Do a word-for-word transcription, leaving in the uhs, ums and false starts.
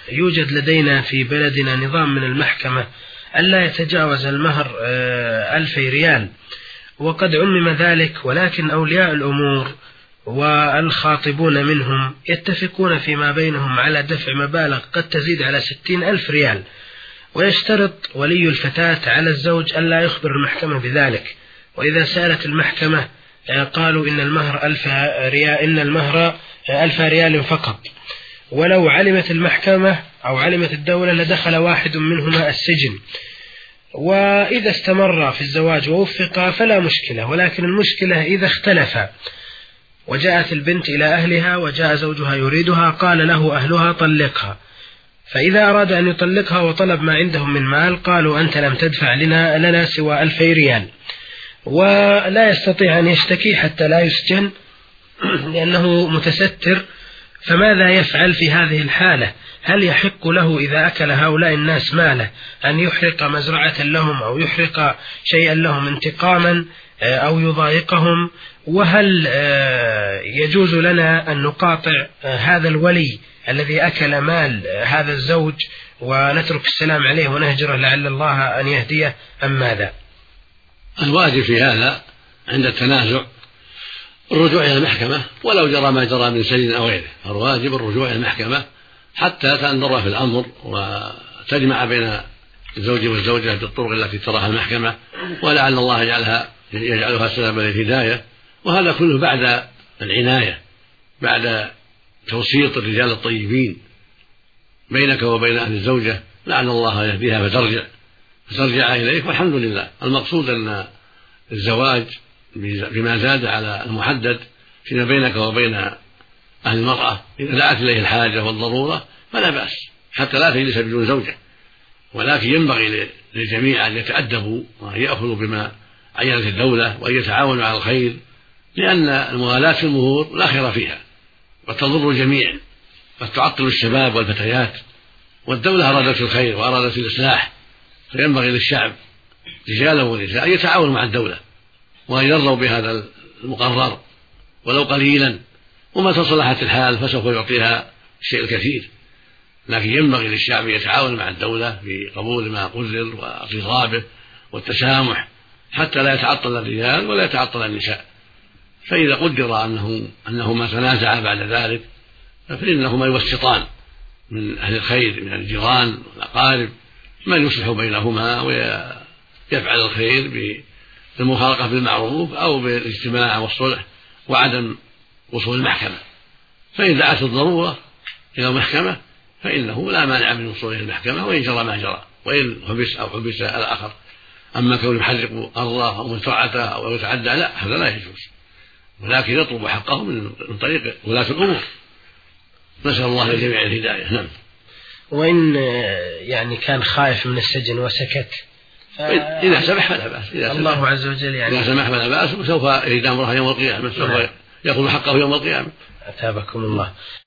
يوجد لدينا في بلدنا نظام من المحكمة ألا يتجاوز المهر ألفي ريال، وقد عمم ذلك، ولكن أولياء الأمور والخاطبون منهم يتفقون فيما بينهم على دفع مبالغ قد تزيد على ستين ألف ريال، ويشترط ولي الفتاة على الزوج ألا يخبر المحكمة بذلك، وإذا سألت المحكمة قالوا إن المهر ألف ريال إن المهر ألف ريال فقط، ولو علمت المحكمة أو علمت الدولة لدخل واحد منهما السجن. وإذا استمر في الزواج ووفق فلا مشكلة، ولكن المشكلة إذا اختلف وجاءت البنت إلى أهلها وجاء زوجها يريدها قال له أهلها طلقها، فإذا أراد أن يطلقها وطلب ما عندهم من مال قالوا أنت لم تدفع لنا, لنا سوى ألفي ريال، ولا يستطيع أن يشتكي حتى لا يسجن لأنه متستر. فماذا يفعل في هذه الحالة؟ هل يحق له إذا أكل هؤلاء الناس ماله أن يحرق مزرعة لهم أو يحرق شيئا لهم انتقاما أو يضايقهم؟ وهل يجوز لنا أن نقاطع هذا الولي الذي أكل مال هذا الزوج ونترك السلام عليه ونهجره لعل الله أن يهديه أم ماذا؟ الواجب في هذا عند التنازع الرجوع إلى المحكمة ولو جرى ما جرى من سجن أو غيره، الواجب الرجوع إلى المحكمة حتى تنظر في الأمر وتجمع بين الزوج والزوجة بالطرق التي تراها المحكمة، ولعل الله يجعلها يجعلها سببا للهداية. وهذا كله بعد العناية، بعد توسيط الرجال الطيبين بينك وبين أهل الزوجة، لعل الله يهديها فترجع فترجع إليك. والحمد لله المقصود أن الزواج بما زاد على المحدد فيما بينك وبين أهل المرأة إذا دعت إليه الحاجة والضرورة فلا بأس حتى لا تجلس بدون زوجة، ولكن ينبغي للجميع أن يتأدبوا وأن يأخذوا بما عينت الدولة وأن يتعاونوا على الخير، لأن المغالاة في المهور لا خير فيها وتضر الجميع، قد تعطل الشباب والفتيات، والدولة أرادت الخير وأرادت الإصلاح، فينبغي للشعب رجالا ونساء أن يتعاونوا مع الدولة وأن يرضوا بهذا المقرر ولو قليلا، وما تصلحت الحال فسوف يعطيها الشيء الكثير. لكن ينبغي للشعب أن يتعاون مع الدولة في قبول ما قرر وإرضائه والتسامح حتى لا يتعطل الرجال ولا يتعطل النساء. فإذا قدر أنه أنهما تنازعا بعد ذلك فإنهما يوسطان من أهل الخير من الجيران والأقارب من يصلح بينهما ويفعل الخير بالمفارقة بالمعروف أو بالاجتماع والصلح وعدم وصول المحكمة. فإن دعت الضرورة إلى المحكمة فإنه لا مانع من وصوله المحكمة وإن جرى ما جرى، وإن حبس أو حبس الآخر. أما كون يحرق أرضه أو منفعته أو يتعدى لا، هذا لا يجوز، ولكن يطلب حقه من طريق ولاة الأمور. نسأل الله للجميع الهداية. نعم. وإن يعني كان خائف من السجن وسكت ف... إذا سمح فلا بأس، إذا الله سمح. عز وجل يعني إذا سمح فلا بأس، وسوف يريد أمره يوم القيامة، سوف يأخذ حقه يوم القيامة. أتابكم الله.